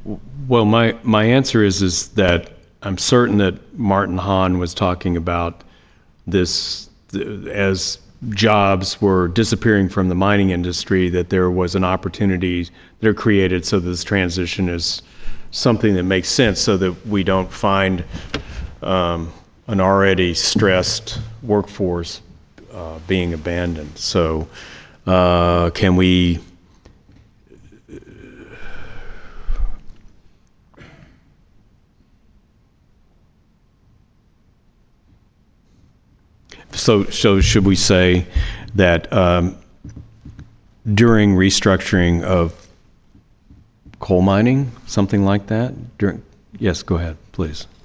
Well, my answer is that I'm certain that Martin Hahn was talking about this as jobs were disappearing from the mining industry, that there was an opportunity that are created so that this transition is something that makes sense so that we don't find an already stressed workforce being abandoned. So can we So should we say that during restructuring of coal mining, something like that? Yes, go ahead, please.